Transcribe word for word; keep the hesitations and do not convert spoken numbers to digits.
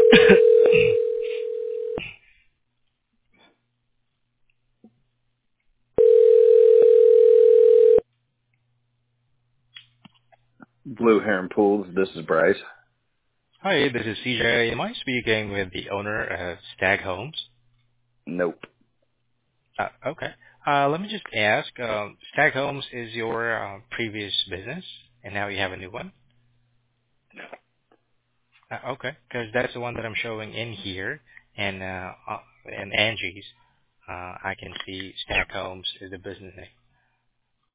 Blue Heron Pools, this is Bryce. Hi, this is C J. Am I speaking with the owner of Stag Homes? Nope. Uh, okay. Uh, let me just ask, um, Stag Homes is your uh, previous business, and now you have a new one? Uh, okay, because that's the one that I'm showing in here, and uh, uh, and Angie's. Uh, I can see Stag Homes is the business name.